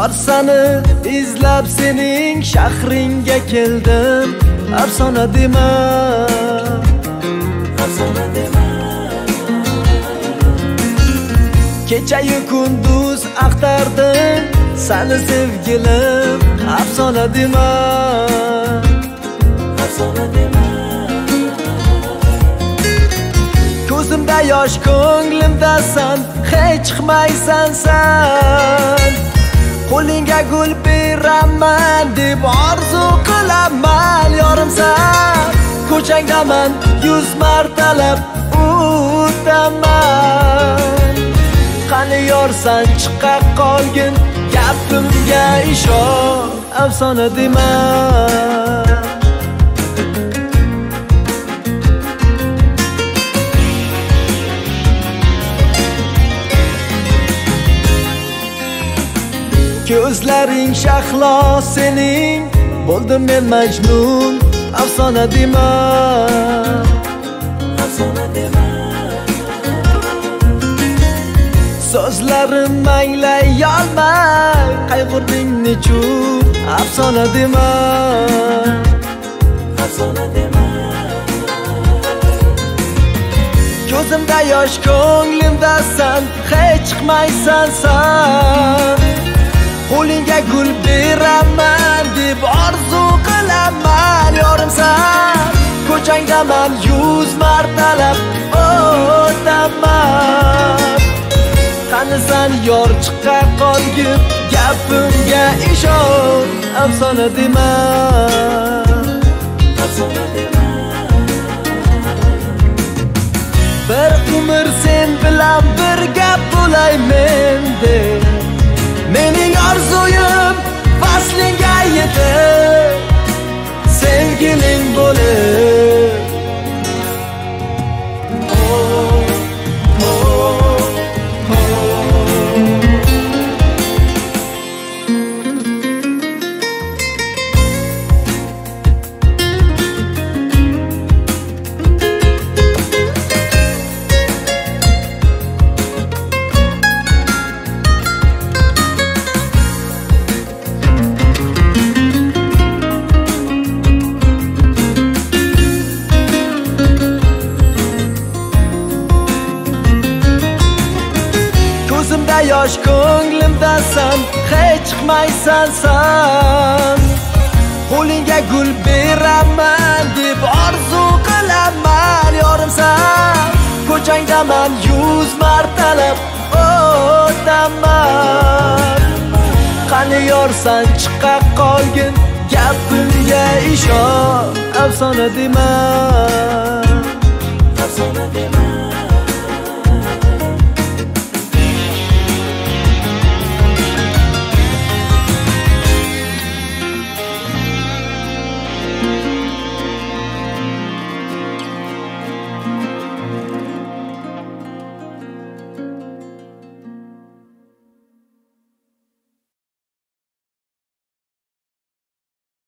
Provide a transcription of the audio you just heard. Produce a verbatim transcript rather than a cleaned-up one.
Arsani izlab sening shahringa keldim. Afsona dema, afsona dema. Kecha-yu kunduz axtardim seni sevgilim. Afsona dema, afsona dema. Ko'zimda yosh, ko'nglimda san, hech chiqmaysan san. Qo'lingga gul beraman deb orzu qilaman yorimsan. Ko'changdaman yuz martalab o'taman. Qani yorsan chiqa qolgin, gapimga ishon. Afsona dema, ko'zlaring shahlo sening, bo'ldim men majnun. Afsona dema, afsona dema. So'zlarim anglay olmay qayg'urding nechun. Afsona dema, afsona dema. Ko'zimda yosh, ko'nglimda san, hech chiqmaysan san. Qo'lingga gul beraman deb orzu qilaman yorimsan. Ko'changdaman yuz martalab o'taman. Qani san yor chiqa qolgin, gapimga ishon. Afsona dema, afsona dema. Bir umr sen bilan birga bo'laymen deb mening orzuyim faslingga yetib, sevgiling bo'lib. Ko'zimda yosh, ko'nglimda san, hech chiqmaysan san. Qo'lingga gul beraman deb orzu qilaman yorimsan. Ko'changdaman yuz martalab o'taman. Qani yorsan chiqa qolgin, gapimga ishon. Afsona dema.